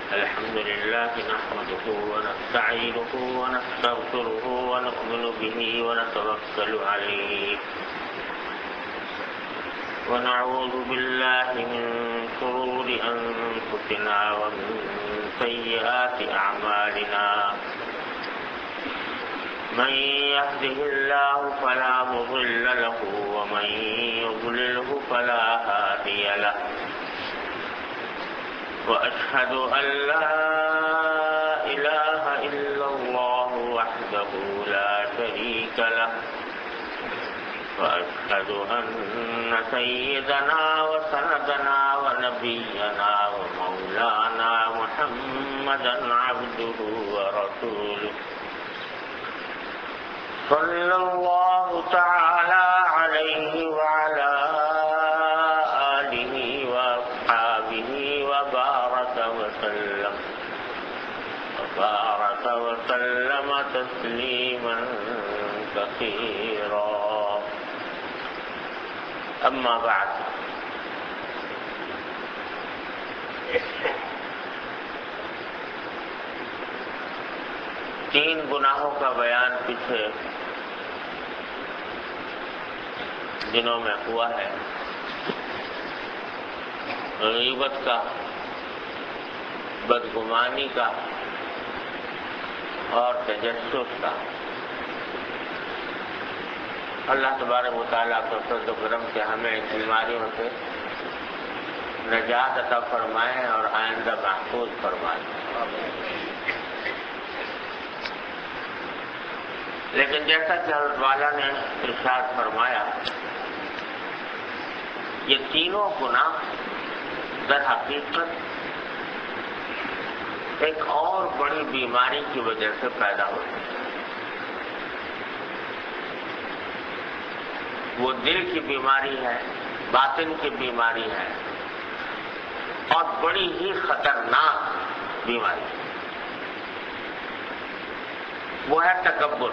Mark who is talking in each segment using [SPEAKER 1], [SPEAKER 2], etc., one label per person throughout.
[SPEAKER 1] الحمد لله نحمده ونستعينه ونستغفره ونؤمن به ونتوكل عليه ونعوذ بالله من شرور أنفسنا ومن سيئات أعمالنا من يهده الله فلا مضل له ومن يضلله فلا هادي له وأشهد أن لا إله إلا الله وحده لا شريك له وأشهد أن سيدنا وسندنا ونبينا ومولانا محمدا عبده ورسوله صلى الله تعالى عليه وعلى آله وأصحابه وبارك وسلم تسليما كثيرا أما بعد تین گناہوں کا بیان پچھلے دنوں میں ہوا ہے، غیبت کا، بدگمانی کا اور تجسس کا۔ اللہ تبارک و تعالیٰ کا فضل و کرم سے ہمیں ان بیماریوں سے نجات عطا فرمائے اور آئندہ محفوظ فرمائے۔ لیکن جیسا کہ حضرت والا نے ارشاد فرمایا، یہ تینوں گناہ در حقیقت ایک اور بڑی بیماری کی وجہ سے پیدا ہوتی ہے۔ وہ دل کی بیماری ہے، باطن کی بیماری ہے اور بڑی ہی خطرناک بیماری ہے۔ وہ ہے تکبر۔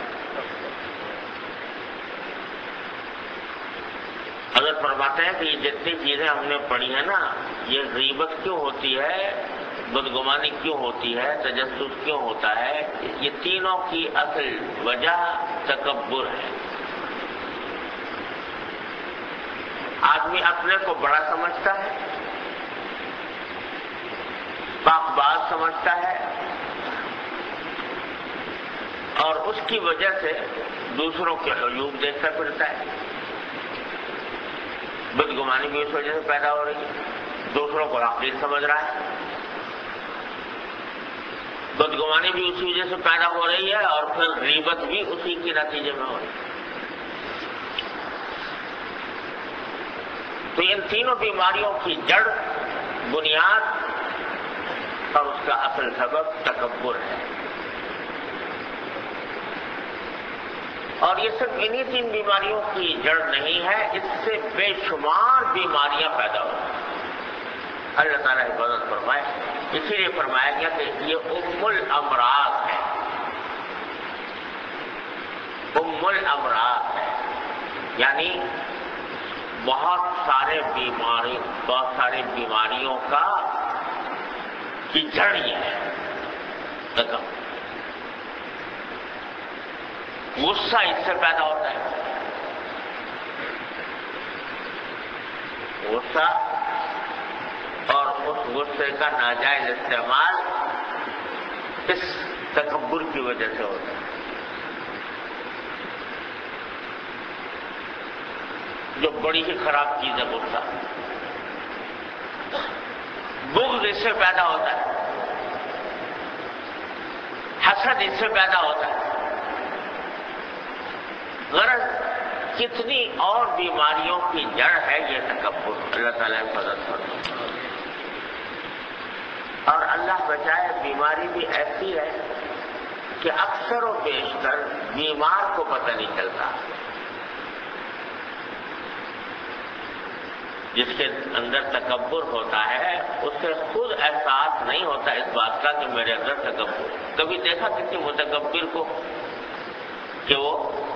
[SPEAKER 1] اگر فرماتے ہیں کہ یہ جتنی چیزیں ہم نے پڑھی ہیں نا، یہ غیبت کیوں ہوتی ہے، بدگمانی کیوں ہوتی ہے، تجسس کیوں ہوتا ہے، یہ تینوں کی اصل وجہ تکبر ہے۔ آدمی اپنے کو بڑا سمجھتا ہے، باک باز سمجھتا ہے اور اس کی وجہ سے دوسروں کے عیوب دیکھتا پھرتا ہے۔ بدگمانی بھی اس وجہ سے پیدا ہو رہی ہے، دوسروں کو حقیر سمجھ رہا ہے۔ بدگمانی بھی اسی وجہ سے پیدا ہو رہی ہے اور پھر غیبت بھی اسی کے نتیجے میں ہو رہی ہے۔ تو ان تینوں بیماریوں کی جڑ، بنیاد اور اس کا اصل سبب تکبر ہے۔ اور یہ صرف انہی تین بیماریوں کی جڑ نہیں ہے، اس سے بے شمار بیماریاں پیدا ہوتی ہیں۔ اللہ تعالیٰ حفاظت فرمائے، اسی لیے فرمایا گیا کہ یہ ام الامراض ہے، ام الامراض ہے، یعنی بہت ساری بیماریوں کا کی جڑ یہ ہے۔ غصہ اس سے پیدا ہوتا ہے، غصہ اور اس غصے کا ناجائز استعمال اس تکبر کی وجہ سے ہوتا ہے۔ جو بڑی ہی خراب چیز ہے غصہ۔ بغض اس سے پیدا ہوتا ہے، حسد اس سے پیدا ہوتا ہے، غرض کتنی اور بیماریوں کی جڑ ہے یہ تکبر۔ اللہ تعالیٰ حفاظت فرمائے۔ اور اللہ بچائے، بیماری بھی ایسی ہے کہ اکثر و بیشتر بیمار کو پتہ نہیں چلتا۔ جس کے اندر تکبر ہوتا ہے اسے خود احساس نہیں ہوتا اس بات کا کہ میرے اندر تکبر۔ کبھی دیکھا کسی متکبر کو کہ وہ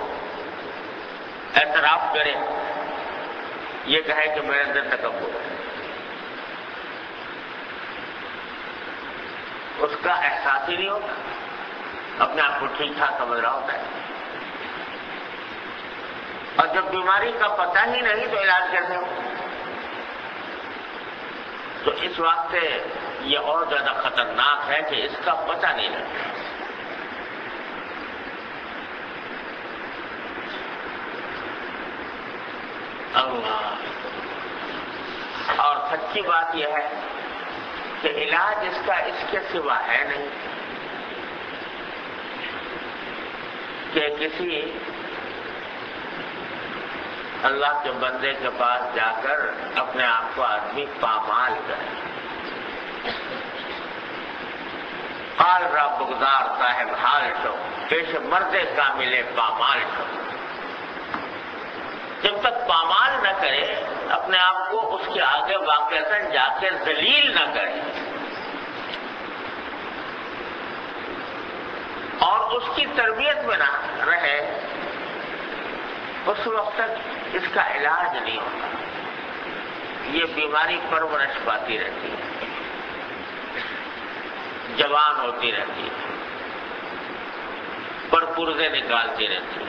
[SPEAKER 1] اعتراف کرے، یہ کہے کہ میرے اندر تکبر ہے؟ اس کا احساس ہی نہیں ہوتا، اپنے آپ کو ٹھیک ٹھاک سمجھ رہا ہوتا ہے. اور جب بیماری کا پتہ ہی نہیں تو علاج کیسے ہو؟ تو اس وقت سے یہ اور زیادہ خطرناک ہے کہ اس کا پتہ نہیں لگتا. اللہ. اور سچی بات یہ ہے کہ علاج اس کا اس کے سوا ہے نہیں کہ کسی اللہ کے بندے کے پاس جا کر اپنے آپ کو آدمی پامال کرے. قال را بغدار صاحب حال شو پیش مرد کامل پامال شو. جب تک پامال نہ کرے اپنے آپ کو اس کے آگے واقعتاً جا کے ذلیل نہ کرے اور اس کی تربیت میں نہ رہے اس وقت تک اس کا علاج نہیں ہوتا. یہ بیماری پرورش پاتی رہتی ہے، جوان ہوتی رہتی ہے، پرپرزے نکالتی رہتی ہے،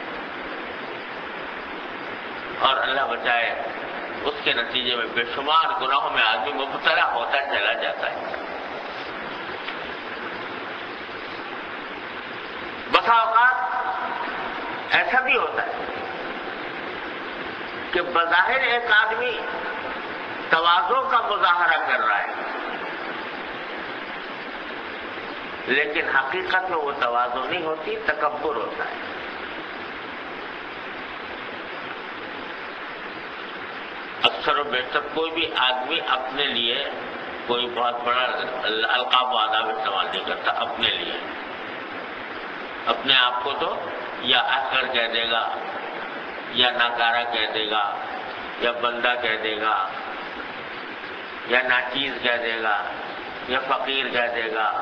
[SPEAKER 1] اور اللہ بچائے اس کے نتیجے میں بے شمار گناہوں میں آدمی مبتلا ہوتا چلا جاتا ہے. بسا اوقات ایسا بھی ہوتا ہے کہ بظاہر ایک آدمی تواضع کا مظاہرہ کر رہا ہے لیکن حقیقت میں وہ تواضع نہیں ہوتی، تکبر ہوتا ہے. اکثر و بیشتر کوئی بھی آدمی اپنے لیے کوئی بہت بڑا القاب و آداب استعمال نہیں کرتا. اپنے لیے اپنے آپ کو تو یا احقر کہہ دے گا یا ناکارہ کہہ دے گا یا بندہ کہہ دے گا یا ناچیز کہہ دے گا یا فقیر کہہ دے گا.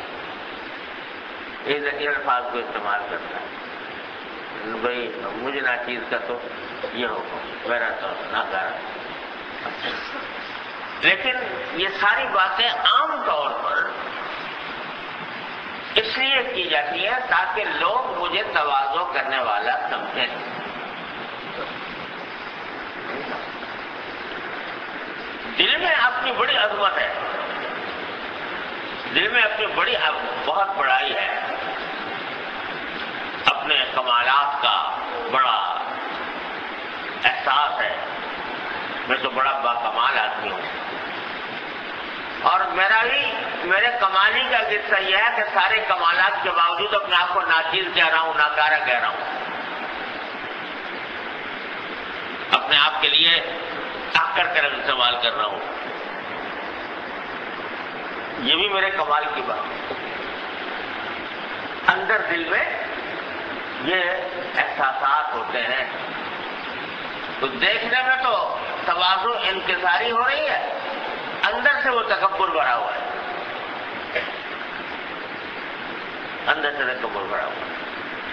[SPEAKER 1] ان الفاظ کو استعمال کرتا ہے. بھائی مجھے ناچیز کا تو یہ ہوگا، میرا تو ناکارہ. لیکن یہ ساری باتیں عام طور پر اس لیے کی جاتی ہے تاکہ لوگ مجھے تواضع کرنے والا سمجھیں. دل میں اپنی بڑی عظمت ہے، دل میں اپنی بڑی بہت بڑائی ہے، اپنے کمالات کا بڑا احساس ہے. میں تو بڑا باکمال آدمی ہوں. اور میرے کمالی کا قصہ یہ ہے کہ سارے کمالات کے باوجود اپنے آپ کو ناچیز کہہ رہا ہوں، ناکارہ کہہ رہا ہوں. اپنے آپ کے لیے آکر کر استعمال کر رہا ہوں. یہ بھی میرے کمال کی بات ہے. اندر دل میں یہ احساسات ہوتے ہیں. تو دیکھنے میں تو تواضع انکساری ہو رہی ہے، اندر سے وہ تکبر بھرا ہوا ہے، اندر سے تکبر بھرا ہوا ہے.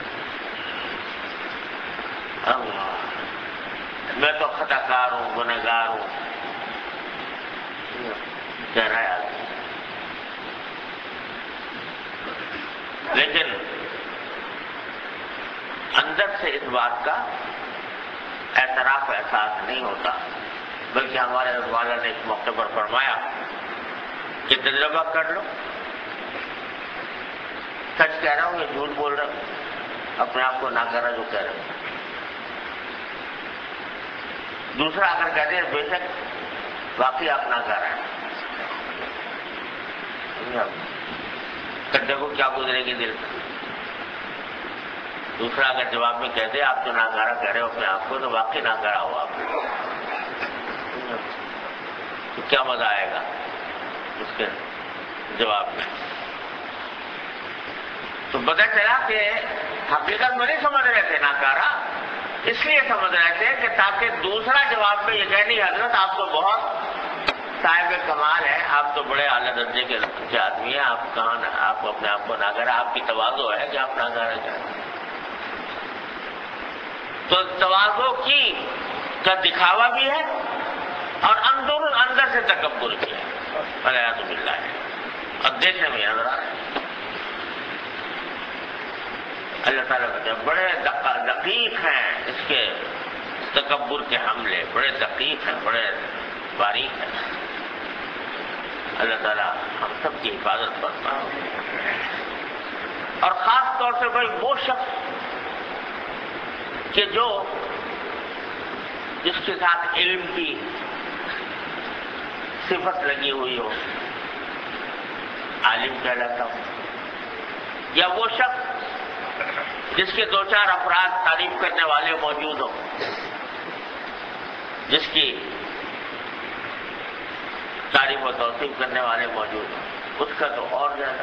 [SPEAKER 1] اللہ، میں تو خطا کار ہوں، گنہگار ہوں، کہہ رہا ہے آدمی. لیکن اندر سے اس بات کا اعتراف احساس نہیں ہوتا. بلکہ ہمارے والا نے ایک موقع پر فرمایا کہ تجربہ کر لو، سچ کہہ رہا ہوں یا جھوٹ بول رہا ہوں، اپنے آپ کو ناکارہ جو کہہ رہا ہوں. دوسرا اگر کہتے ہیں بے شک واقعی آپ ناکارہ ہیں، دیکھو کیا گزرے گی دل سے. دوسرا اگر جواب میں کہہ دے آپ تو ناکارہ کہہ رہے ہو اپنے آپ کو، تو واقعی ناکارہ ہو آپ کو، تو کیا مزہ آئے گا اس کے جواب میں. تو پتہ چلا کہ حقیقت میں نہیں سمجھ رہے تھے ناکارہ، اس لیے سمجھ رہے تھے کہ تاکہ دوسرا جواب میں یہ کہہ نہیں حضرت آپ تو بہت صاحب کمال ہے، آپ تو بڑے اعلیٰ درجے کے آدمی ہیں، آپ کہاں آپ اپنے آپ کو ناکارہ، آپ کی تواضع ہے کہ آپ ناکارہ کہیں. تو تواضع کا دکھاوا بھی ہے اور اندر سے تکبر بھی ہے. والعیاذ باللہ. اور دیکھنے میں نظر آ رہا ہے۔ اللہ تعالیٰ کہتے ہیں بڑے دقیق ہیں اس کے تکبر کے حملے، بڑے دقیق ہیں، بڑے باریک ہیں۔ اللہ تعالیٰ ہم سب کی حفاظت فرمائے، اور خاص طور سے بھائی وہ شخص کہ جس کے ساتھ علم کی صفت لگی ہوئی ہو، عالم کہلاتا ہو، یا وہ شخص جس کے دو چار افراد تعریف کرنے والے موجود ہوں، جس کی تعریف و توصیف کرنے والے موجود ہوں، اس کا تو اور زیادہ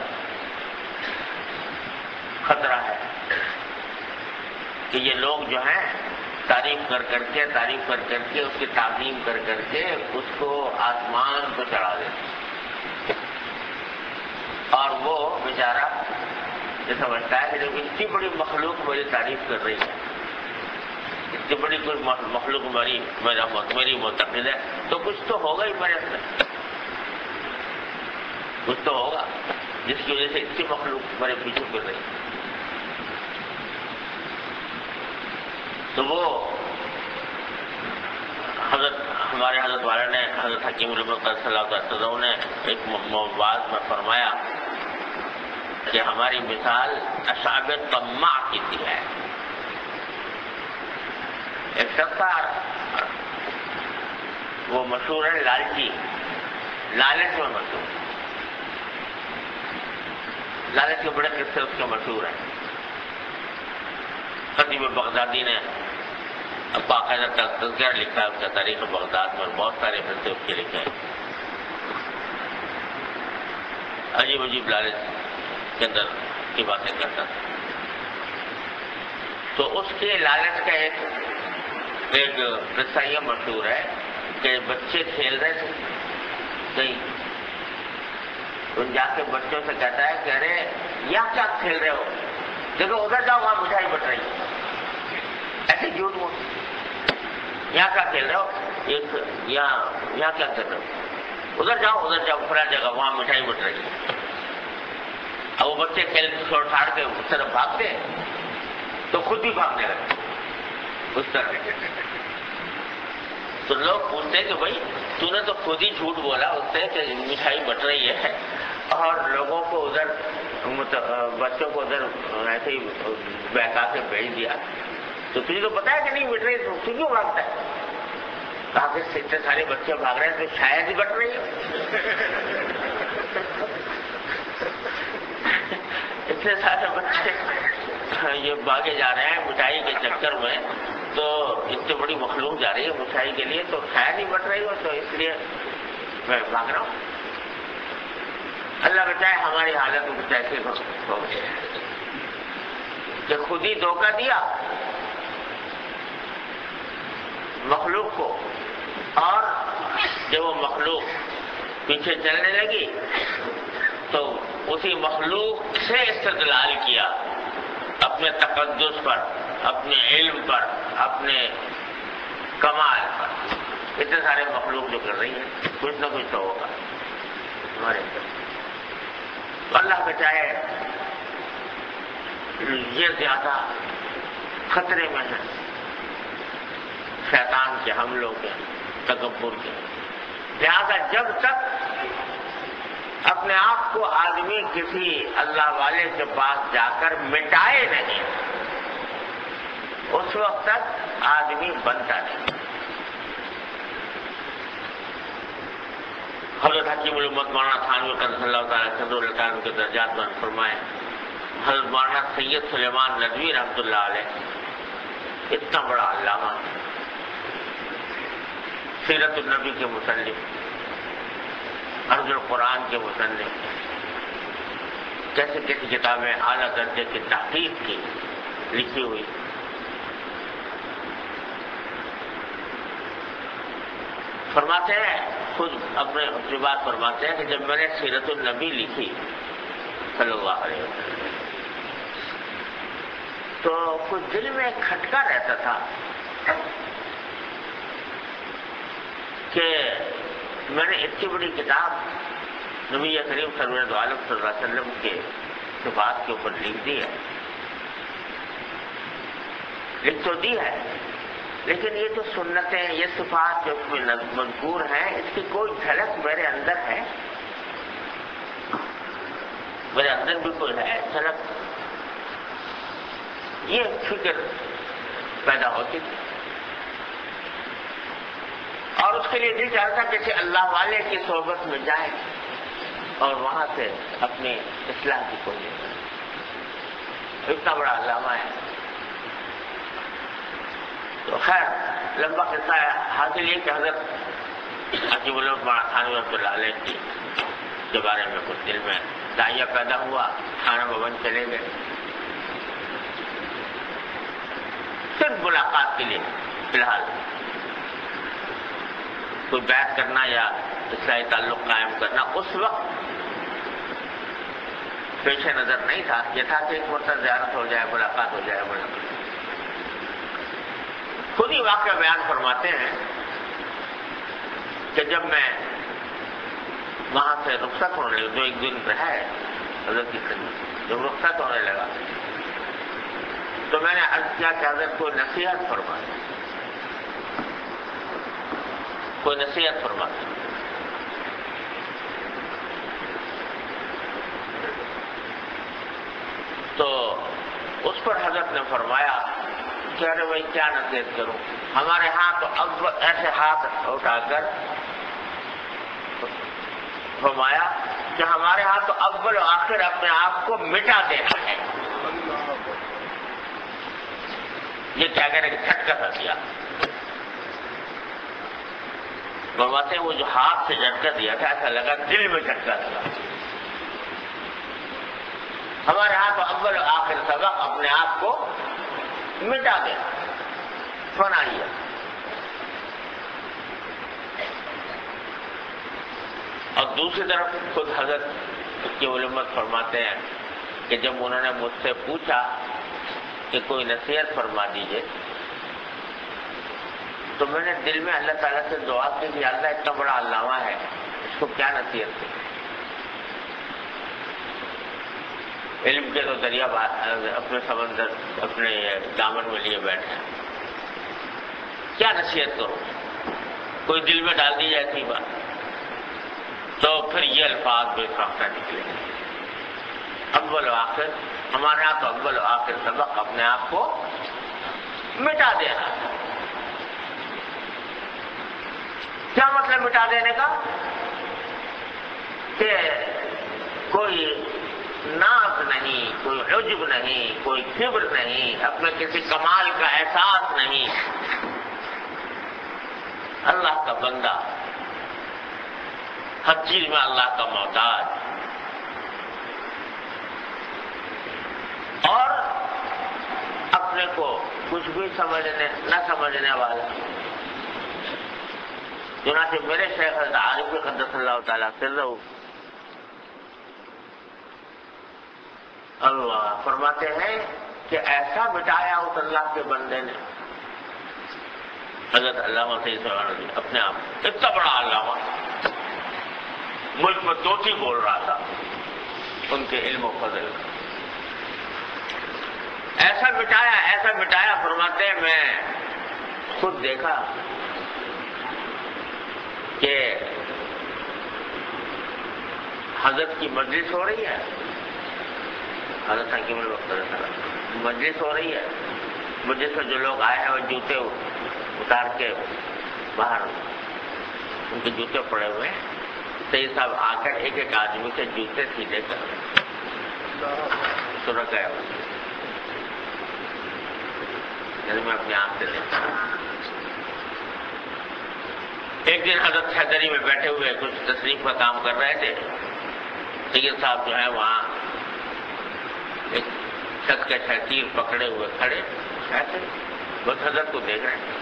[SPEAKER 1] خطرہ ہے کہ یہ لوگ جو ہیں تعریف کر کر کے اس کی تعظیم کر کے اس کو آسمان پہ چڑھا دیتے، اور وہ بیچارہ یہ سمجھتا ہے کہ جب اتنی بڑی مخلوق میری تعریف کر رہی ہے، اتنی بڑی کوئی مخلوق میری معتقد ہے، تو کچھ تو ہوگا ہی میرے اندر، کچھ تو ہوگا جس کی وجہ سے اتنی مخلوق میرے پیچھے پھر رہی ہے۔ تو وہ ہمارے حضرت والا نے، حضرت حکیم الامت صلی اللہ علیہ وسلم نے ایک بات میں فرمایا کہ ہماری مثال اصحاب طماع کی سی ہے۔ ایک شخص تھا، وہ مشہور ہے لالچی، لالچ میں مشہور، لالچ کے بڑے قصے اس کے مشہور ہیں۔ خطیب بغدادی نے باقاعدہ تذکرہ لکھا ہے اس کا تاریخ بغداد میں، بہت سارے قصے اس کے لکھے ہیں۔ عجیب عجیب لالچ کے اندر کی باتیں کرتا تھا۔ تو اس کے لالچ کا ایک قصہ یہ مشہور ہے کہ بچے کھیل رہے تھے کہیں، تو جا کے بچوں سے کہتا ہے کہ ارے یہاں کیا کھیل رہے ہو، دیکھو ادھر جاؤ وہاں مٹھائی بٹ رہی ہے، ایسے جھوٹ موٹ، یہاں کیا کھیل رہے ہو، یہاں کیا کر رہے ہو، ادھر جاؤ فلاں جگہ وہاں مٹھائی بٹ رہی ہے۔ اب وہ بچے کھیل چھوڑ چھاڑ کے اس طرف بھاگتے تو خود بھی بھاگنے لگتے اس طرح۔ تو لوگ پوچھتے کہ بھائی تو نے تو خود ہی جھوٹ بولا اس سے کہ مٹھائی بٹ رہی ہے، اور لوگوں کو ادھر بچوں کو ادھر ایسے ہی بہکا کے بھیج دیا، تو تجھے تو پتا ہے کہ نہیں بٹ رہی، تو کیوں بھاگتا ہے؟ کہا کہ اتنے سارے بچے بھاگ رہے ہیں تو شاید ہی بٹ رہی ہے، اتنے سارے بچے یہ بھاگے جا رہے ہیں مٹھائی کے چکر میں، تو اتنی بڑی مخلوق جا رہی ہے مٹھائی کے لیے، تو شاید ہی بٹ رہی ہو، تو اس لیے میں بھاگ رہا ہوں۔ اللہ بچائے ہماری حالت کچھ ایسی ہو گئی کہ خود ہی دھوکہ دیا مخلوق کو، اور جب وہ مخلوق پیچھے چلنے لگی تو اسی مخلوق سے استدلال کیا اپنے تقدس پر، اپنے علم پر، اپنے کمال پر۔ اتنے سارے مخلوق جو کر رہی ہے کچھ نہ کچھ تو ہوگا ہمارے اندر۔ اللہ بچائے یہ زیادہ خطرے میں ہے شیطان کے حملوں کے، تکبر کے۔ لہذا جب تک اپنے آپ کو آدمی کسی اللہ والے کے پاس جا کر مٹائے نہیں، اس وقت تک آدمی بنتا نہیں۔ حضرت حکیم الامت مولانا تھانوی قدس اللہ تعالیٰ کے درجات میں فرمائے، حضرت مولانا سید سلیمان ندوی رحمۃ اللہ علیہ اتنا بڑا علامہ، سیرت النبی کے مصنف، عرض القرآن کے مصنف، کیسی کیسی کتابیں اعلیٰ درجے کی تحقیق کی لکھی ہوئی۔ فرماتے ہیں، خود اپنے بات فرماتے ہیں کہ جب میں نے سیرت النبی لکھی صلی اللہ علیہ وسلم تو کچھ دل میں کھٹکا رہتا تھا کہ میں نے اتنی بڑی کتاب نبی کریم سرور عالم صلی اللہ علیہ وسلم کے صفات کے اوپر لکھ دی ہے، لکھ تو دی ہے، لیکن یہ جو سنتیں، یہ صفات جو اس میں مذکور ہیں، اس کی کوئی جھلک میرے اندر ہے، میرے اندر بھی کوئی ہے جھلک، یہ فکر پیدا ہوتی تھی، اور اس کے لیے دل چاہتا کسی اللہ والے کی صحبت میں جائے اور وہاں سے اپنی اصلاح کی کوشش کرے۔ اتنا بڑا علامہ ہے۔ تو خیر لمبا قصہ ہے، حاصل یہ کہ حضرت حکیم علامہ مولانا تھانوی رحمۃ اللہ علیہ کے بارے میں کچھ دل میں داعیہ پیدا ہوا، کھانا بھون چلے گئے، صرف ملاقات کے لیے، فی الحال کوئی بیعت کرنا یا اصلاحی تعلق قائم کرنا اس وقت پیش نظر نہیں تھا، یہ تھا کہ ایک مرتبہ زیارت ہو جائے، ملاقات ہو جائے۔ خود ہی واقعہ بیان فرماتے ہیں کہ جب میں وہاں سے رخصت ہونے لگا، 2-1 دن رہے حضرت کی خدمت، جب رخصت ہونے لگا تو میں نے عرض کیا کہ حضرت کوئی نصیحت فرمائے، کوئی نصیحت فرمائے۔ تو اس پر حضرت نے فرمایا کہ ارے بھائی کیا نصیحت کروں، ہمارے ہاں تو اب ایسے ہاتھ اٹھا کر فرمایا کہ ہمارے ہاں تو اول و آخر اپنے آپ کو مٹا دینا ہے۔ یہ کیا کہنے کہ جھٹکا تھا دیا، فرماتے ہیں وہ جو ہاتھ سے جھٹکا دیا تھا ایسا لگا دل میں جھٹکا دیا۔ ہمارے ہاں تو اول و آخر سبق اپنے آپ کو مٹا دینا، فنا لیا۔ اور دوسری طرف خود حضرت کی علمت فرماتے ہیں کہ جب انہوں نے مجھ سے پوچھا کہ کوئی نصیحت فرما دیجئے تو میں نے دل میں اللہ تعالیٰ سے دعا کی کہ اللہ اتنا بڑا علامہ ہے، اس کو کیا نصیحت کی، علم کے تو دریا اپنے سمندر اپنے دامن میں لیے بیٹھے ہیں، کیا نصیحت کروں، کوئی دل میں ڈال دی جائے بات۔ تو پھر یہ الفاظ بے ساختہ نکلے، اول و آخر ہمارے یہاں تو اول و آخر سبق اپنے آپ کو مٹا دینا۔ کیا مطلب مٹا دینے کا؟ کہ کوئی ناز نہیں، کوئی عجب نہیں، کوئی کبر نہیں، اپنے کسی کمال کا احساس نہیں، اللہ کا بندہ، ہر چیز میں اللہ کا محتاج، اور اپنے کو کچھ بھی نہ سمجھنے والا۔ چنانچہ میرے شیخ حضرت عارف قدس اللہ تعالیٰ سرہ اللہ فرماتے ہیں کہ ایسا مٹایا اس اللہ کے بندے نے، حضرت علامہ سید سہروردی اپنے آپ اتنا بڑا علامہ، ملک میں طوطی بول رہا تھا ان کے علم و فضل کا، ایسا مٹایا فرماتے ہیں میں خود دیکھا کہ حضرت کی مجلس ہو رہی ہے، حضرت حکیم الوقت مجلس ہو رہی ہے، مجلس میں جو لوگ آئے ہیں وہ جوتے اتار کے باہر، ان کے جوتے پڑے ہوئے ہیں، سید صاحب آ کر ایک ایک آدمی کے جوتے سیدھے کر تو رکھ گیا، یعنی میں اپنی آنکھ سے دیکھا۔ ایک دن حضرت حیدری میں بیٹھے ہوئے کچھ تصنیف کا کام کر رہے تھے، سید صاحب جو ہے وہاں ایک چھت کے تیر پکڑے ہوئے کھڑے ایسے بس حضرت کو دیکھ رہے ہیں۔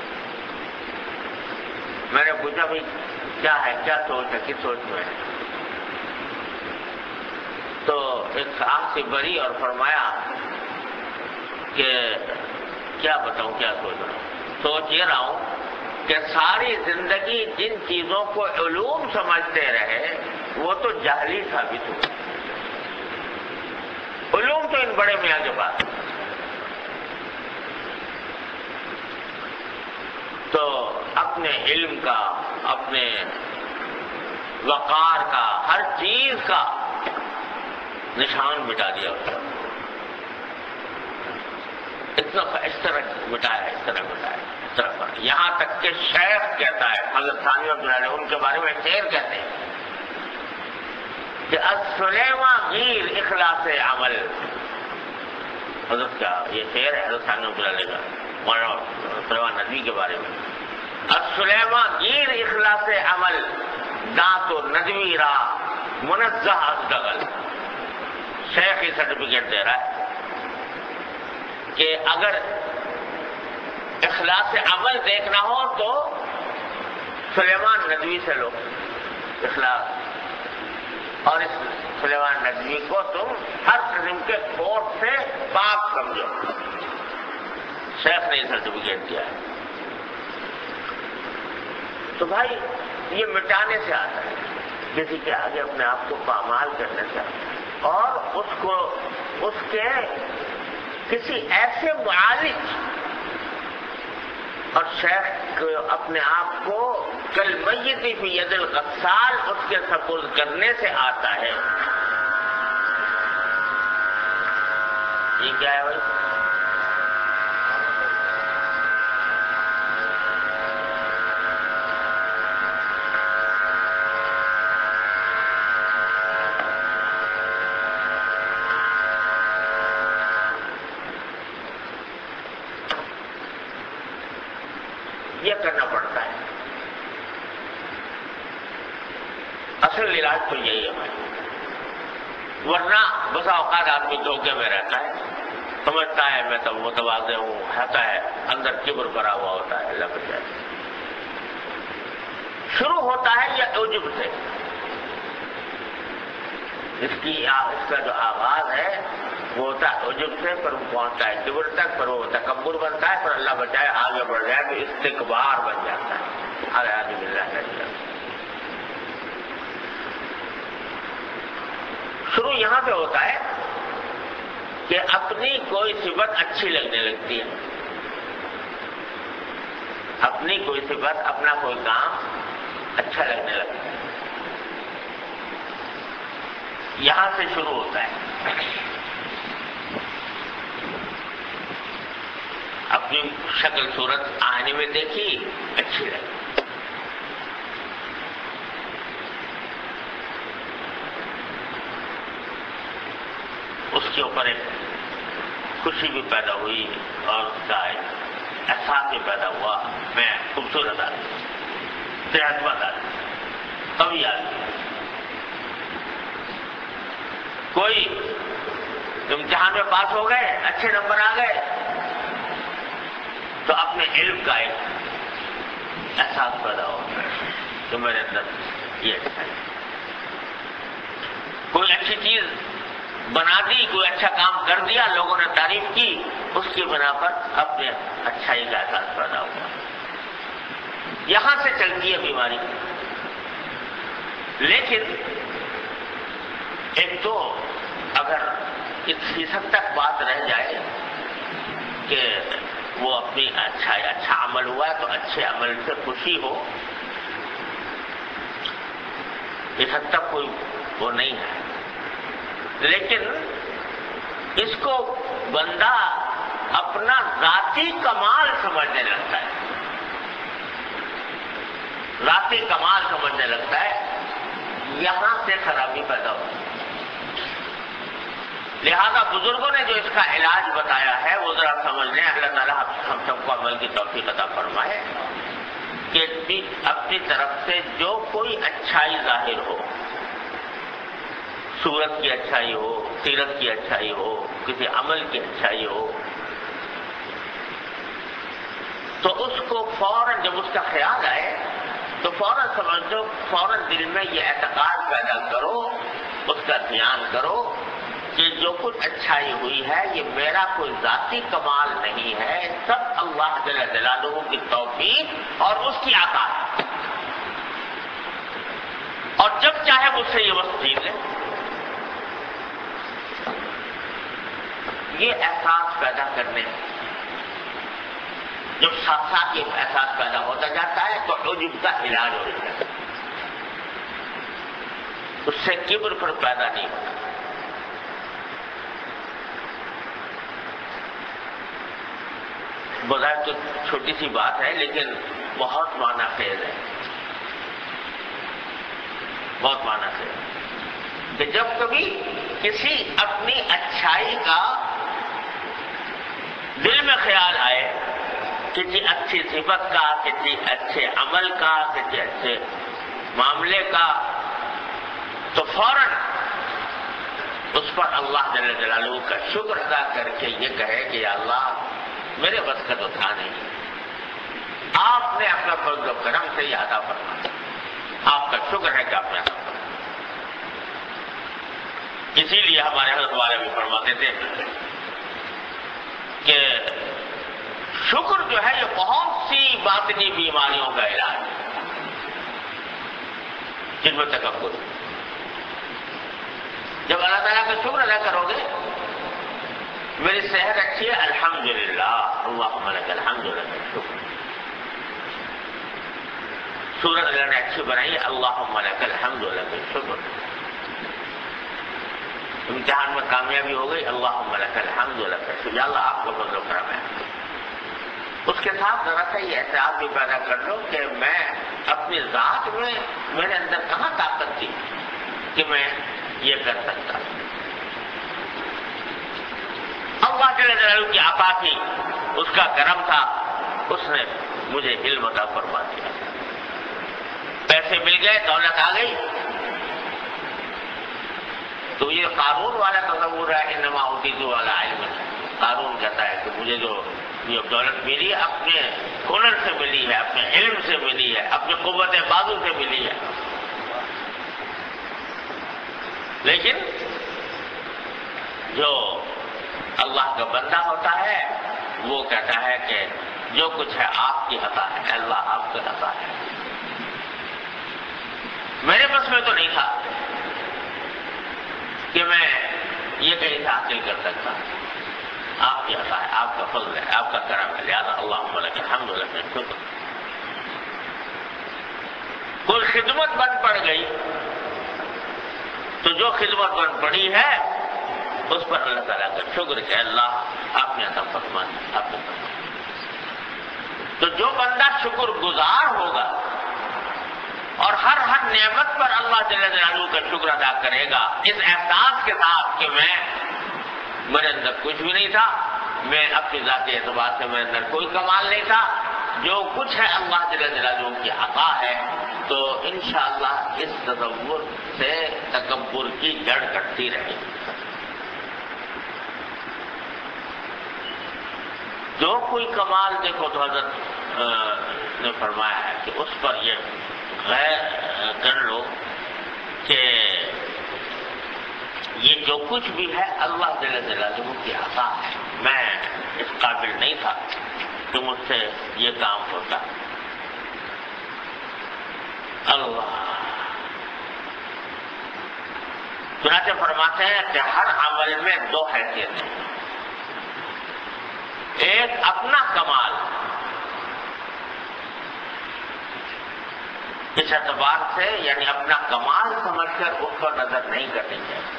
[SPEAKER 1] میں نے پوچھا بھائی کیا ہے، کیا سوچ ہے، کس سوچ میں ہے؟ تو ایک آنکھ سے بری اور فرمایا کہ کیا بتاؤں، کیا سوچ رہا ہوں؟ سوچ یہ رہا ہوں کہ ساری زندگی جن چیزوں کو علوم سمجھتے رہے وہ وہ تو جہلی ثابت ہوا. علوم تو ان بڑے میاں کے پاس. تو اپنے علم کا، اپنے وقار کا، ہر چیز کا نشان مٹا دیا اس کا. اس طرح مٹایا، اس طرح مٹایا، اس طرح. یہاں تک کہ شیخ کہتا ہے، حضرت ثانوی عبداللہ ان کے بارے میں شعر کہتے ہیں کہ السلیما غیر اخلاص عمل. حضرت کا یہ شعر ہے حضرت ثانوی عبداللہ کا، مولانا سلیمان ندوی کے بارے میں. السلیما غیر اخلاص عمل دانت و ندوی را منزہ از دغل. شیخ یہ سرٹیفکیٹ دے رہا ہے کہ اگر اخلاص عمل دیکھنا ہو تو سلیمان ندوی سے لو اخلاص، اور اس سلیمان ندوی کو تم ہر قسم کے کھوٹ سے پاک سمجھو. شیخ نے یہ سرٹیفکیٹ دیا ہے. تو بھائی یہ مٹانے سے آتا ہے، کسی کے آگے اپنے آپ کو پامال کرنے سے آتا ہے، اور اس کے کسی ایسے معالج اور شیخ کو اپنے آپ کو کالمیت فی ید الغسال اس کے سپرد کرنے سے آتا ہے. یہ کیا ہے بھائی؟ یہ کرنا پڑتا ہے. اصل علاج تو یہی ہے بھائی. ورنہ بسا اوقات آدمی دھوکے میں رہتا ہے، سمجھتا ہے میں تو متواضع ہوں، ہوتا ہے اندر کبر بھرا ہوا ہوتا ہے. اللہ بچائے. شروع ہوتا ہے یہ عجب سے. اس کا جو آغاز ہے وہ ہوتا ہے عجب سے، پھر وہ پہنچتا ہے کبر تک، پھر وہ تکبر بنتا ہے، پھر اللہ بچائے آگے بڑھ جائے تو استکبار بن جاتا ہے. اعوذ باللہ من الشیطان. شروع یہاں پہ ہوتا ہے کہ اپنی کوئی صفت اچھی لگنے لگتی ہے، اپنی کوئی صفت، اپنا کوئی کام اچھا لگنے لگتا ہے. یہاں سے شروع ہوتا ہے. اپنی شکل صورت آئینے میں دیکھی، اچھی لگی، اس کے اوپر ایک خوشی بھی پیدا ہوئی اور اس کا ایک احساس بھی پیدا ہوا میں خوبصورت آدمی، صحت مند آدمی، قوی آدمی. کوئی امتحان میں پاس ہو گئے، اچھے نمبر آ گئے تو اپنے علم کا ایک احساس پیدا ہو کہ میرے اندر یہ اچھا ہے. کوئی اچھی چیز بنا دی، کوئی اچھا کام کر دیا، لوگوں نے تعریف کی، اس کی بنا پر اپنے اچھائی کا احساس پیدا ہوا. یہاں سے چلتی ہے بیماری. لیکن ایک تو اگر اس حد تک بات رہ جائے کہ وہ اپنی اچھا عمل ہوا ہے تو اچھے عمل سے خوشی ہو، اس حد تک کوئی وہ نہیں ہے. لیکن اس کو بندہ اپنا ذاتی کمال سمجھنے لگتا ہے، ذاتی کمال سمجھنے لگتا ہے. یہاں سے خرابی پیدا ہوتی ہے. لہذا بزرگوں نے جو اس کا علاج بتایا ہے وہ ذرا سمجھ لیں. اللہ تعالیٰ ہم سب کو عمل کی توفیق عطا فرمائے کہ اپنی طرف سے جو کوئی اچھائی ظاہر ہو، صورت کی اچھائی ہو، سیرت کی اچھائی ہو، کسی عمل کی اچھائی ہو، تو اس کو فوراً جب اس کا خیال آئے تو فوراً سمجھ لو، فوراً دل میں یہ اعتقاد پیدا کرو، اس کا دھیان کرو کہ جو کچھ اچھائی ہوئی ہے یہ میرا کوئی ذاتی کمال نہیں ہے، سب اللہ جل جلالہ کی توفیق اور اس کی عطا ہے. اور جب چاہے مجھ سے یہ وقت چھین لے. یہ احساس پیدا کرنے، جب ساتھ ساتھ یہ احساس پیدا ہوتا جاتا ہے تو عجب کا علاج ہو جاتا ہے. اس سے کبر پر پیدا نہیں ہوتا. بظاہر تو چھوٹی سی بات ہے لیکن بہت معنی خیز ہے، بہت معنی خیز ہے کہ جب کبھی کسی اپنی اچھائی کا دل میں خیال آئے، کسی اچھی صفت کا، کسی اچھے عمل کا، کسی اچھے معاملے کا، تو فوراً اس پر اللہ جل جلالہ کا شکر ادا کر کے یہ کہے کہ یا اللہ میرے بس کا تو تھا نہیں، آپ نے اپنا فضل و کرم سے یہ عطا فرمایا، آپ کا شکر ہے کہ آپ نے عطا فرمایا. اسی لیے ہمارے حضرت والے بھی فرماتے تھے کہ شکر جو ہے یہ بہت سی باطنی بیماریوں کا علاج ہے جن میں تکبر. جب اللہ تعالیٰ کا شکر ادا کرو گے، میری صحت اچھی ہے الحمدللہ، اللہم لک الحمد لک الشکر. صورت اللہ نے اچھی بنائی، اللہم لک الحمد لک الشکر. امتحان میں کامیابی ہو گئی، اللہم لک الحمد لک الشکر، یا اللہ آپ کا فضل و کرم ہے. اس کے ساتھ ذرا سا یہ احساس بھی پیدا کر لو کہ میں اپنی ذات میں، میرے اندر کہاں طاقت تھی کہ میں یہ کر سکتا. اللہ جل جلالہ کی عطا تھی، اس کا کرم تھا، اس نے مجھے علم عطا فرما دیا. پیسے مل گئے، دولت آ گئی، تو یہ قارون والا تصور ہے، انما اوتیتہ والا علم. قارون کہتا ہے کہ مجھے جو یہ دولت ملی ہے اپنے ہنر سے ملی ہے، اپنے علم سے ملی ہے، اپنی قوت بازو سے ملی ہے. لیکن جو اللہ کا بندہ ہوتا ہے وہ کہتا ہے کہ جو کچھ ہے آپ کی عطا ہے، اللہ آپ کا عطا ہے، میرے بس میں تو نہیں تھا کہ میں یہ کہیں سے حاصل کر سکتا. آپ کی عطا ہے، آپ کا فضل ہے، آپ کا کرم ہے، لہذا اللہم لک الحمد لک الشکر. کوئی خدمت بن پڑ گئی تو جو خدمت بن پڑی ہے اس پر اللہ تعالیٰ کا شکر کہ اللہ آپ نے عطا فرمایا، آپ نے فرمایا. تو جو بندہ شکر گزار ہوگا اور ہر نعمت پر اللہ جل جلالہ کا شکر ادا کرے گا اس احساس کے ساتھ کہ میرے اندر کچھ بھی نہیں تھا، میں اپنی ذاتی اعتبار سے میرے اندر کوئی کمال نہیں تھا، جو کچھ ہے اللہ جل جلالہ کی عطا ہے، تو انشاءاللہ اس تصور سے تکبر کی جڑ کٹتی رہے گی. جو کوئی کمال دیکھو تو حضرت نے فرمایا ہے کہ اس پر یہ غیر کر لو کہ یہ جو کچھ بھی ہے اللہ جل جلالہ کی عطا ہے، میں اس قابل نہیں تھا کہ مجھ سے یہ کام ہوتا. اللہ چنانچہ فرماتے ہیں کہ ہر عمل میں دو حیثیت ہیں. ایک اپنا کمال، اس اعتبار سے یعنی اپنا کمال سمجھ کر اس پر نظر نہیں کرنی چاہیے.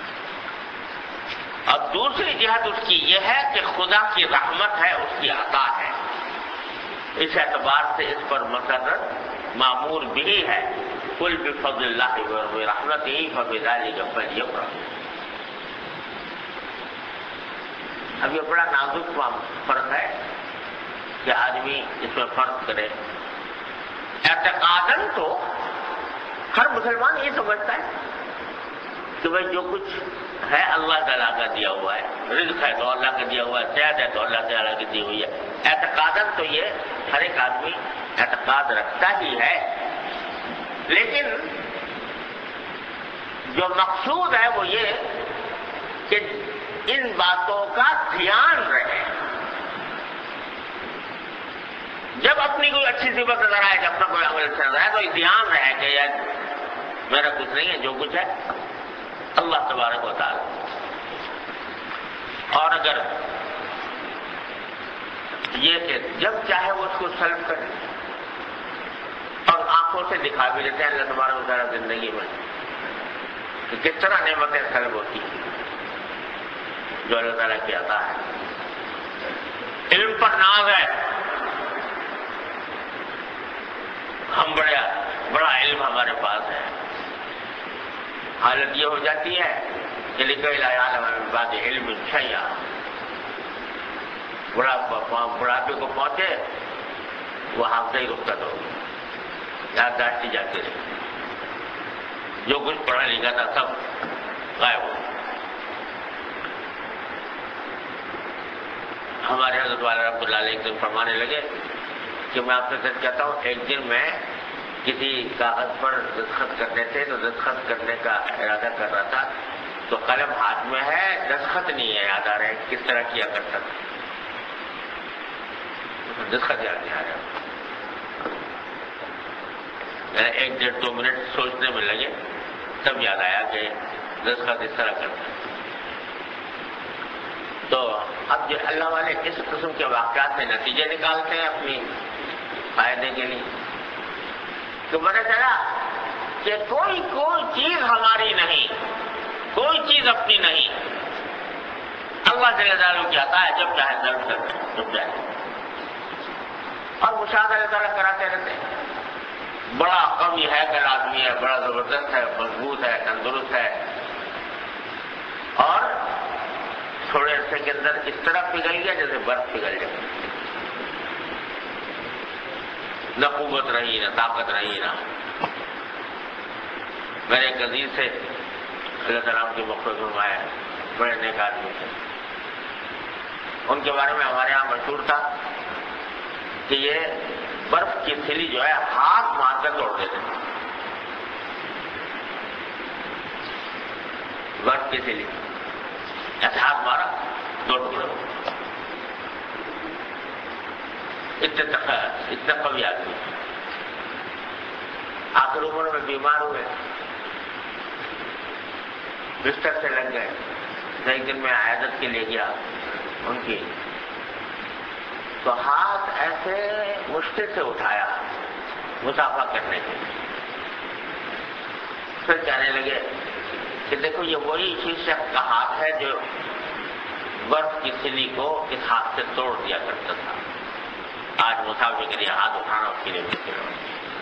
[SPEAKER 1] اور دوسری جہت اس کی یہ ہے کہ خدا کی رحمت ہے، اس کی عطا ہے، اس اعتبار سے اس پر مسرت معمور بھی ہے. قل بفضل اللہ وبرحمتہ فبذلک فلیفرحوا. اب یہ بڑا نازک فرق ہے کہ آدمی اس میں فرق کرے. اعتقاداً تو ہر مسلمان یہ سمجھتا ہے کہ بھائی جو کچھ ہے اللہ تعالیٰ کا دیا ہوا ہے، رزق ہے تو اللہ کا دیا ہوا ہے، صحت ہے تو اللہ تعالیٰ کی دی ہوئی ہے. اعتقاداً تو یہ ہر ایک آدمی اعتقاد رکھتا ہی ہے، لیکن جو مقصود ہے وہ یہ کہ ان باتوں کا دھیان رہے. جب اپنی کوئی اچھی صفت نظر آئے، جب اپنا کوئی عمل اچھا نظر آئے تو دھیان رہے کہ میرا کچھ نہیں ہے، جو کچھ ہے اللہ تبارک و تعالی۔ اور اگر یہ کہ جب چاہے وہ اس کو سلب کرے اور آنکھوں سے دکھا بھی دیتے ہیں اللہ تبارک و تعالی زندگی میں کہ کس طرح نعمتیں سلب ہوتی ہیں جو اللہ تعالیٰ کی عطا ہے۔ علم پر ناز ہے، ہم بڑا علم ہمارے پاس ہے، حالت یہ ہو جاتی ہے کہ لکھے لا یعلم من بعد علم شیئا، بڑھاپے کو پہنچے وہ حافظہ ہی رخصت ہو گئی، یادداشت ہی جاتی رہی، جو کچھ پڑھا لکھا تھا سب غائب ہو گیا۔ ہمارے حضرت والا رحمۃ اللہ علیہ ایک دن فرمانے لگے کہ میں آپ سے سچ کہتا ہوں، ایک دن میں کسی کاغذ پر دستخط کرنے تھے تو دستخط کرنے کا ارادہ کر رہا تھا تو قلم ہاتھ میں ہے، دستخط نہیں ہے یاد آ رہے کس طرح کیا کرتا تھا، دستخط یاد نہیں آ رہا، ایک 1.5-2 منٹ سوچنے میں لگے تب یاد آیا کہ دستخط اس طرح کرتا ہے۔ تو اب جو اللہ والے اس قسم کے واقعات سے نتیجے نکالتے ہیں اپنی فائدے کے لیے، تو پتہ چلا کہ کوئی چیز ہماری نہیں، کوئی چیز اپنی نہیں، اللہ جل جلالہ کی عطا ہے، جب چاہے ضرور کرتے ہیں، جب چاہے، اور مشاہدہ اللہ تعالیٰ کراتے رہتے ہیں۔ بڑا قوی ہے کہ آدمی ہے، بڑا زبردست ہے، مضبوط ہے، تندرست ہے، اور تھوڑے عرصے کے اندر اس طرح پگھل گیا جیسے برف پگھل جائے، نہ قوت رہی نہ طاقت رہی نہ۔ میرے ایک عزیز سے اللہ تعالیٰ کی مغفرت فرمائے، بڑے نیک آدمی تھے، ان کے بارے میں ہمارے یہاں مشہور تھا کہ یہ برف کی تھیلی جو ہے ہاتھ مار کر توڑ دیتے تھے، برف کی تھیلی ایسے ہاتھ مارا 2 ٹکڑے، اتنا قوی آدمی۔ آخر عمر میں بیمار ہوئے، بستر سے لگ گئے، ایک دن میں عیادت کے لیے گیا ان کی، تو ہاتھ ایسے مشکل سے اٹھایا مسافہ کرنے کے لیے، پھر کہنے لگے کہ دیکھو یہ وہی شخص کا ہاتھ ہے جو برف کی سلی کو اس ہاتھ سے توڑ دیا کرتا تھا، آج مسافر کے لیے ہاتھ اٹھانا اس کے لیے مشکل ہو۔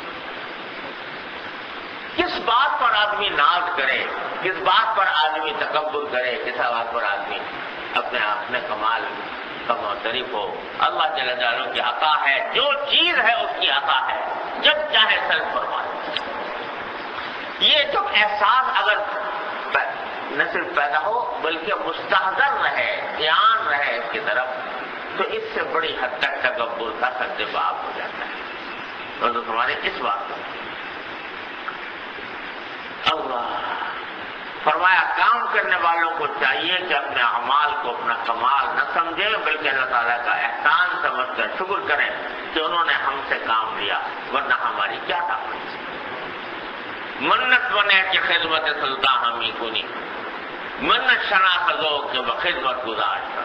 [SPEAKER 1] کس بات پر آدمی ناز کرے، کس بات پر آدمی تکبر کرے، کس بات پر آدمی اپنے آپ میں کمال کا معترف ہو، اللہ جل جلالہ کی عطا ہے، جو چیز ہے اس کی عطا ہے، جب چاہے سلب فرمائے۔ یہ جو احساس اگر نہ صرف پیدا ہو بلکہ مستحضر رہے، دھیان رہے اس کی طرف، تو اس سے بڑی حد تک تکبر کا سد باب ہو جاتا ہے۔ اور تو ہمارے اس بات میں اللہ فرمایا کام کرنے والوں کو چاہیے کہ اپنے اعمال کو اپنا کمال نہ سمجھیں بلکہ اللہ تعالیٰ کا احسان سمجھ کر شکر کریں کہ انہوں نے ہم سے کام لیا، ورنہ ہماری کیا طاقت۔ منت بنے کہ خدمت سلطان ہمیں کنی، منت شنا خزو کہ بخدمت گزاشتا۔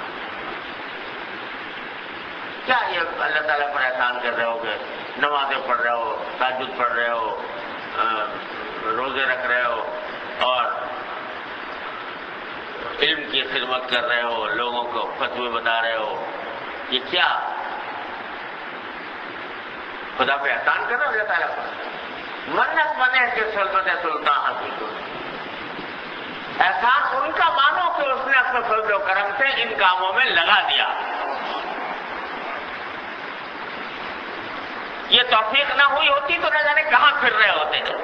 [SPEAKER 1] کیا یہ اللہ تعالیٰ پر احسان کر رہے ہو کہ نمازیں پڑھ رہے ہو، تہجد پڑھ رہے ہو، روزے رکھ رہے ہو اور علم کی خدمت کر رہے ہو، لوگوں کو فتوے بتا رہے ہو، یہ کیا خدا پہ احسان کر رہے ہو اللہ تعالیٰ پر؟ منت بنے کہ خدمت سلطان ہمیں کنی، احسان ان کا مانو کہ اس نے اپنے فضل و کرم سے ان کاموں میں لگا دیا۔ یہ توفیق نہ ہوئی ہوتی تو نہ جانے کہاں پھر رہے ہوتے ہیں،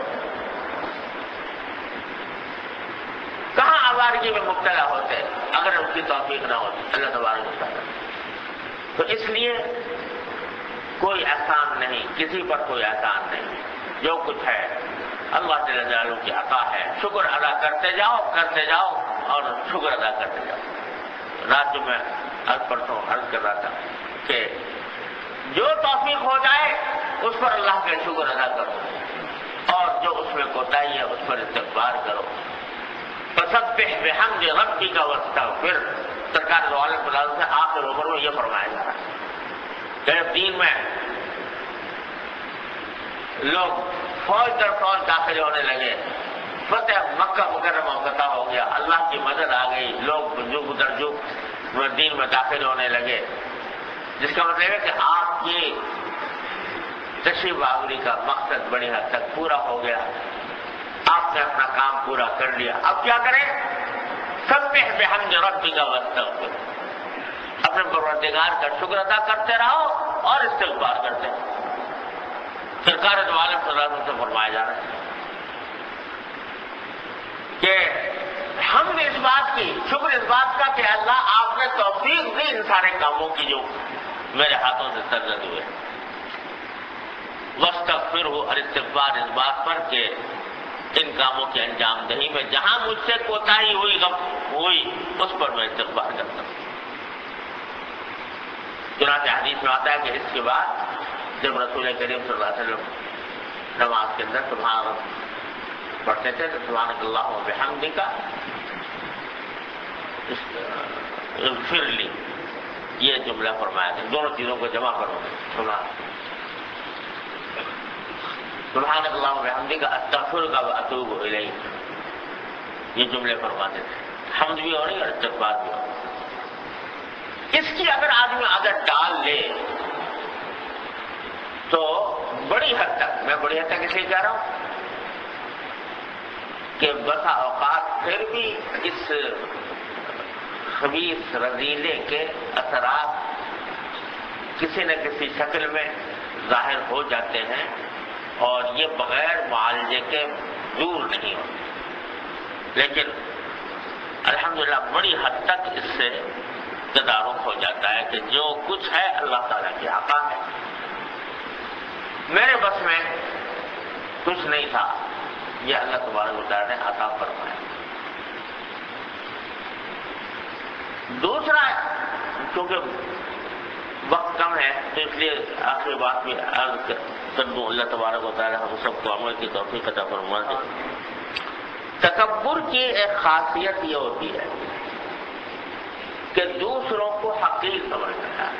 [SPEAKER 1] کہاں آوارگی میں مبتلا ہوتے اگر اس کی توفیق نہ ہوتی اللہ تبارک و تعالیٰ۔ تو اس لیے کوئی احسان نہیں، کسی پر کوئی احسان نہیں، جو کچھ ہے اللہ جل جلالہ کی عطا ہے، شکر ادا کرتے جاؤ اور شکر ادا کرتے جاؤ۔ رات میں پرسوں عرض کر رہا تھا کہ جو توفیق ہو جائے اس پر اللہ کا شکر ادا کرو، اور جو اس میں کوتاہی ہے اس پر استغفار کرو. فسبح بحمد ربک واستغفر. سرکار دو عالم صلی اللہ علیہ وسلم سے آخر عمر میں یہ فرمایا جا رہا ہے. جب دین میں لوگ فوج در فوج داخل ہونے لگے، فتح مکہ مکرمہ فتح ہو گیا، اللہ کی مدد آ گئی، لوگ جھک در جھک دین میں داخل ہونے لگے، جس کا مطلب ہے کہ آپ کی تشریف آوری کا مقصد بڑی حد تک پورا ہو گیا، آپ نے اپنا کام پورا کر لیا. اب کیا کریں؟ سبح بحمد ربک واستغفر. اپنے پروردگار کا شکر ادا کرتے رہو اور استغفار کرتے رہو. سرکار دو عالم صلی اللہ علیہ وسلم سے فرمایا جا رہا ہے کہ حمد اس بات کی، شکر اس بات کا کہ اللہ آپ نے توفیق دی ان سارے کاموں کی جو میرے ہاتھوں سے سرزد ہوئے. واستغفر ہو، اور استغفار اس بات پر کہ ان کاموں کی انجام دہی میں جہاں مجھ سے کوتاہی ہوئی اس پر میں استغفار کرتا ہوں. چنانچہ حدیث میں آتا ہے کہ اس کے بعد جب رسول کریم صلی اللہ علیہ وسلم نماز کے اندر سبحان پڑھتے تھے تو سبحانک اللہم و بحمدک اغفر لی، یہ جملہ فرمایا تھا. دونوں چیزوں کو جمع کرو، سبحانک اللہم و بحمدک استغفرک و اتوب الیک، یہ جملے فرماتے تھے. حمد بھی ہو رہی اور استغفار بھی ہو رہی. اس کی اگر آدمی عادت ڈال لے تو بڑی حد تک، میں بڑی حد تک اس لیے کہہ رہا ہوں کہ بسا اوقات پھر بھی اس خبیث رذیلے کے اثرات کسی نہ کسی شکل میں ظاہر ہو جاتے ہیں اور یہ بغیر معالجے کے دور نہیں ہوتے. لیکن الحمدللہ بڑی حد تک اس سے تدارک ہو جاتا ہے کہ جو کچھ ہے اللہ تعالیٰ کی عطا ہے. میرے بس میں کچھ نہیں تھا، یہ اللہ تبارک و تعالیٰ نے عطا فرمایا. دوسرا، کیونکہ وقت کم ہے تو اس لیے آخری بات بھی عرض کر دوں، اللہ تبارک و تعالیٰ ہم سب کو عمل کی توفیق عطا فرما دے. تکبر کی ایک خاصیت یہ ہوتی ہے کہ دوسروں کو حقیر سمجھنا ہے،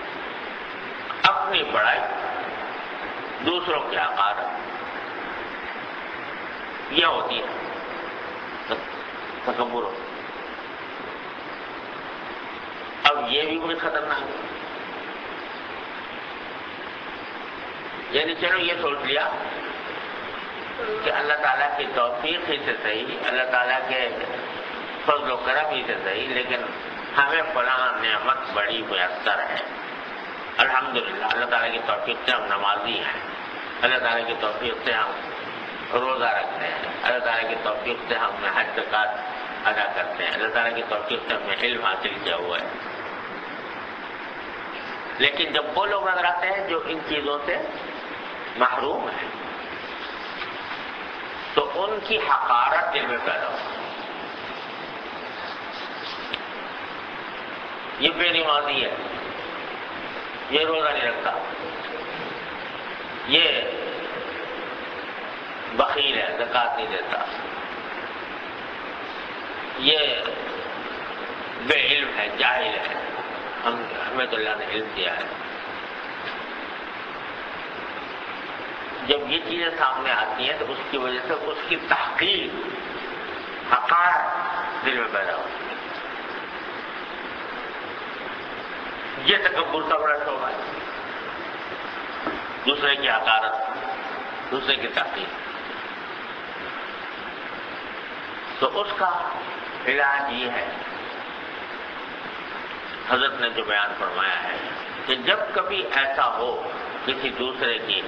[SPEAKER 1] اپنی بڑائی، دوسروں کی حقارت، یہ ہوتی ہے تکبر. اب یہ بھی بڑی خطرناک ہے. یعنی چلو یہ سوچ لیا کہ اللہ تعالیٰ کی توفیق ہی سے صحیح، اللہ تعالیٰ کے فضل و کرم ہی سے صحیح، لیکن ہمیں فلاں نعمت بڑی میسر ہے. الحمدللہ اللہ تعالیٰ کی توفیق سے ہم نمازی ہیں، اللہ تعالیٰ کی توفیق سے ہم روزہ رکھتے ہیں، اللہ تعالیٰ کی توفیق سے ہم حج زکات ادا کرتے ہیں، اللہ تعالیٰ کی توفیق سے ہم نے علم حاصل کیا ہوا ہے. لیکن جب وہ لوگ نظر آتے ہیں جو ان چیزوں سے محروم ہیں تو ان کی حقارت دل میں پیدا ہوتی ہے. یہ بے نمازی ہے، یہ روزہ نہیں رکھتا، یہ بخیل ہے، زکات نہیں دیتا، یہ بے علم ہے، جاہل ہے. ہمیں تو اللہ نے علم دیا ہے. جب یہ چیزیں سامنے آتی ہیں تو اس کی وجہ سے اس کی تحقیر، حقارت دل میں پیدا ہوتی ہے. یہ تکبر کا بڑا شعبہ ہے، دوسرے کی حقارت، دوسرے کی تحقیر. تو اس کا علاج یہ ہے، حضرت نے جو بیان فرمایا ہے کہ جب کبھی ایسا ہو کسی دوسرے کی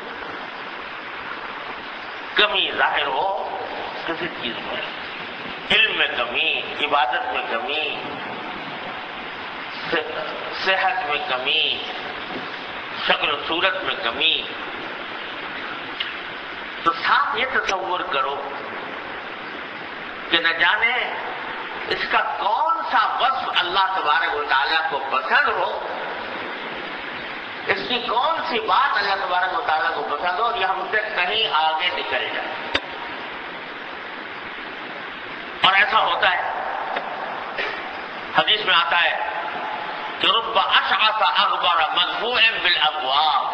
[SPEAKER 1] کمی ظاہر ہو کسی چیز میں، علم میں کمی، عبادت میں کمی، صحت میں کمی، شکل و صورت میں کمی، تو ساتھ یہ تصور کرو کہ نہ جانے اس کا کون سا وصف اللہ تبارک و تعالیٰ کو پسند ہو اس کی کون سی بات اللہ تبارک و تعالیٰ کو پسند ہو اور یہ ہم سے کہیں آگے نکل جائے. اور ایسا ہوتا ہے. حدیث میں آتا ہے کہ رب اشعث اغبر مدفوع بالابواب.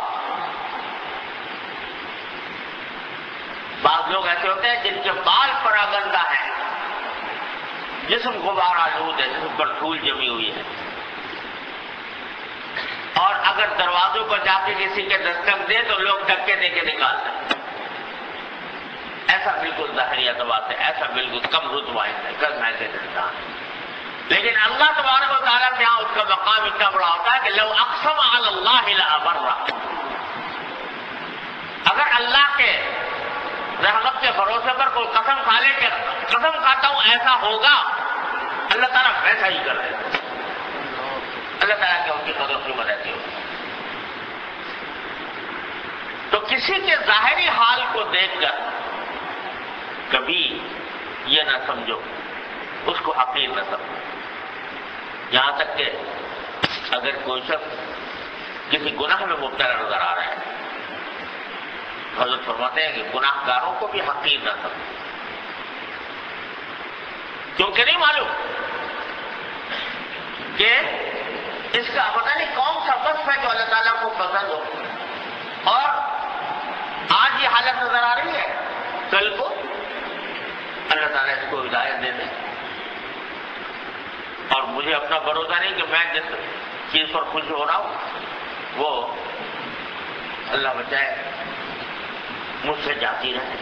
[SPEAKER 1] بعض لوگ ایسے ہوتے ہیں جن کے بال پراگندہ ہیں، جسم غبار آلود ہے، جسم پر دھول جمی ہوئی ہے، اور اگر دروازوں پر جا کے کسی کے دستک دے تو لوگ ٹکے دے کے نکالتے ہیں. ایسا بالکل ظاہری اعتبار سے ایسا بالکل کم رتبہ ہے، کم حیثیت انسان. لیکن اللہ تبارک و تعالیٰ کے یہاں اس کا مقام اتنا بڑا ہوتا ہے کہ لو اقسم علی اللہ لابرہ. اگر اللہ کے رحمت کے بھروسے پر کوئی قسم کھا لے کہ قسم کھاتا ہوں ایسا ہوگا، اللہ تعالیٰ ویسا ہی کر رہے. اللہ تعالیٰ کی ان کی قدر قیمت ایسی ہوگی. تو کسی کے ظاہری حال کو دیکھ کر کبھی یہ نہ سمجھو، اس کو حقیر نہ سمجھو. یہاں تک کہ اگر کوئی شخص کسی گناہ میں مبتلا نظر آ رہا ہے، حضرت فرماتے ہیں کہ گناہ گاروں کو بھی حقیر نہ سمجھو، کیونکہ نہیں معلوم کہ اس کا پتہ نہیں کون سا وصف ہے جو اللہ تعالیٰ کو پسند ہو. اور آج یہ حالت نظر آ رہی ہے، کل کو اللہ تعالیٰ اس کو ہدایت دے دے. اور مجھے اپنا بھروسہ نہیں کہ میں جس چیز پر خوش ہو رہا ہوں وہ اللہ بچائے مجھ سے جاتی رہے.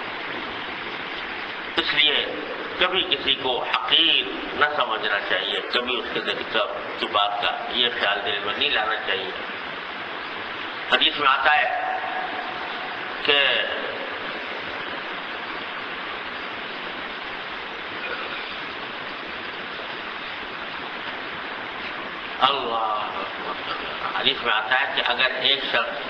[SPEAKER 1] اس لیے کبھی کسی کو حقیر نہ سمجھنا چاہیے، کبھی اس کے بات کا یہ خیال دل میں نہیں لانا چاہیے. حدیث میں آتا ہے کہ حدیث میں آتا ہے کہ اگر ایک شخص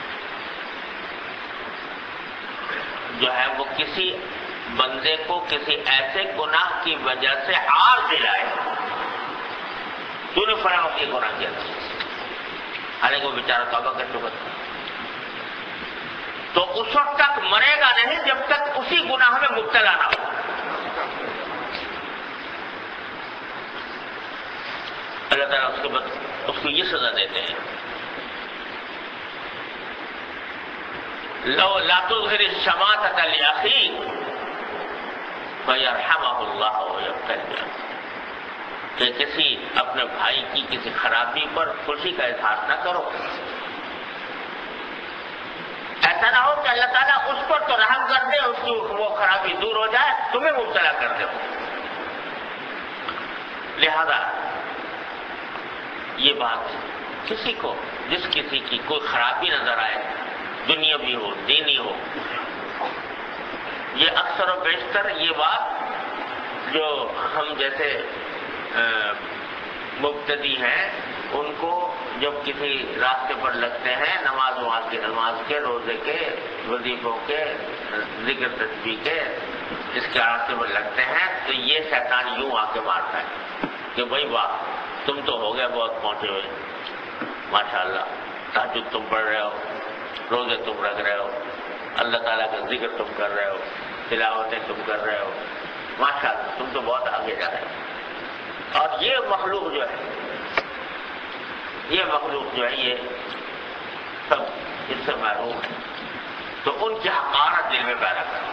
[SPEAKER 1] جو ہے وہ کسی بندے کو کسی ایسے گناہ کی وجہ سے عار دلائے، تو نے فلاں وقت یہ گناہ کیا تھا، حالانکہ وہ بیچارہ توبہ کر چکا تھا، تو اس وقت تک مرے گا نہیں جب تک اسی گناہ میں مبتلا نہ ہو. اللہ تعالیٰ اس کے بعد اس کو یہ سزا دیتے ہیں، لو لا تظہر الشماتۃ لاخیک فیرحمہ اللہ ویغفر، کہ کسی اپنے بھائی کی کسی خرابی پر خوشی کا اظہار نہ کرو. ایسا نہ ہو کہ اللہ تعالیٰ اس پر تو رحم کر دے، اس کی وہ خرابی دور ہو جائے، تمہیں مبتلا کر دے. لہذا یہ بات کسی کو جس کسی کی کوئی خرابی نظر آئے، دنیاوی ہو دینی ہو، یہ اکثر و بیشتر یہ بات جو ہم جیسے مبتدی ہیں ان کو جب کسی راستے پر لگتے ہیں، نماز کے روزے کے وظیفوں کے ذکر تسبیح کے اس کے راستے پر لگتے ہیں تو یہ شیطان یوں آ کے مارتا ہے کہ بھائی واہ تم تو ہو گئے بہت پہنچے ہوئے، ماشاءاللہ تہجد تم پڑھ رہے ہو، روزے تم رکھ رہے ہو، اللہ تعالیٰ کا ذکر تم کر رہے ہو، تلاوتیں تم کر رہے ہو، ماشاءاللہ تم تو بہت آگے جا رہے ہو. اور یہ مخلوق جو ہے یہ سب اس سے محروم ہے، تو ان کی حقارت دل میں پیدا کرو.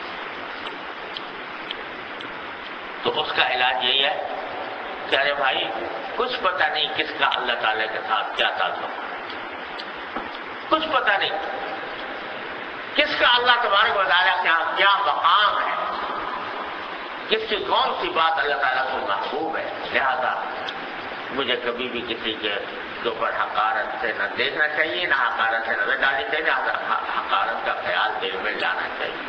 [SPEAKER 1] تو اس کا علاج یہی ہے کہ ارے بھائی کچھ پتہ نہیں کس کا اللہ تعالیٰ کے ساتھ کیا تعلق، کچھ پتہ نہیں کس کا اللہ تبارک و تعالیٰ کے یہاں کیا مقام ہے، کس کی کون سی بات اللہ تعالیٰ کو محبوب ہے. لہذا مجھے کبھی بھی کسی کے اوپر حقارت سے نہ دیکھنا چاہیے، نہ حقارت سے نظر ڈالنی چاہیے، نہ حقارت کا خیال دل میں لانا چاہیے.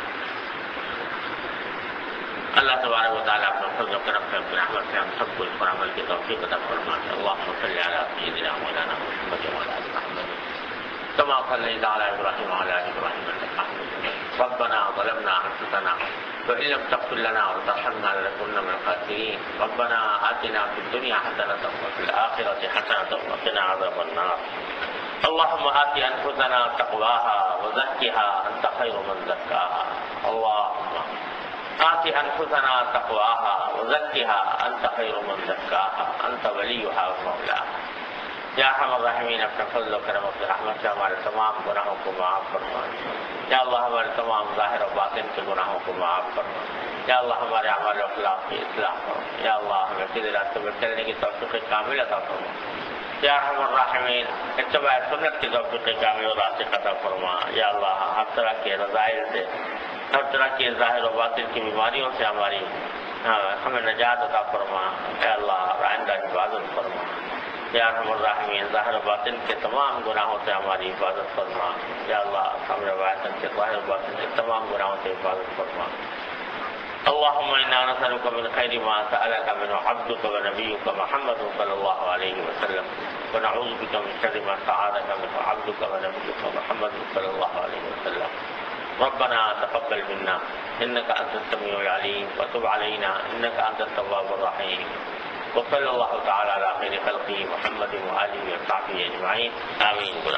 [SPEAKER 1] اللہ تبارک و تعالیٰ اپنے فضل و کرم سے اپنے رحمت سے ہم سب کو اس پر عمل کی توفیق عطا فرمائے. اللہم صلی علی سیدنا مولانا محمد وعلی آل محمد كما صليت على ابراهيم وعلى ال ابراهيم انك حميد مجيد. ربنا ظلمنا انفسنا وان لم تغفر لنا وترحمنا لنكونن من الخاسرين. ربنا آتنا في الدنيا حسنة وفي الآخرة حسنة وقنا عذاب النار. اللهم آت أنفسنا تقواها وزكها أنت خير من زكاها. اللهم آت أنفسنا تقواها وزكها أنت خير من زكاها أنت وليها ومولاها. یا ارحم الراحمین اپنے فضل و کرم اپنے رحمت سے ہمارے تمام گناہوں کو معاف فرما. یا اللہ ہمارے تمام ظاہر و باطن کے گناہوں کو معاف فرما. یا اللہ ہمارے اعمال و اخلاق کی اصلاح فرما. یا اللہ ہمیں سیدھے راستے پر چلنے کی توفیق کامل عطا فرما. یا ارحم الراحمین اتباع سنت کی توفیق کامل و راسخ عطا فرما. یا اللہ ہر طرح کے رذائل سے، ہر طرح کے ظاہر و باطن کی بیماریوں سے ہمیں نجات عطا فرما. یا اللہ آئندہ حفاظت فرما. یا ارحم الراحمین ظاہر و باطن کے تمام گناہوں سے ہماری حفاظت فرما. یا اللہ ہمارے باطن کے ظاہر و باطن کے تمام گناہوں سے حفاظت فرما. اللهم انا نسألك من خير ما سألك منه عبدك ونبيك محمد صلى الله عليه وسلم ونعوذ بك من شر ما استعاذك منه عبدك ونبيك محمد صلى الله عليه وسلم. ربنا تقبل منا انك انت السميع العليم وتب علينا انك انت التواب الرحيم. وصلى الله تعالى على خير خلقه محمد وآله وصحبه أجمعين. آمين.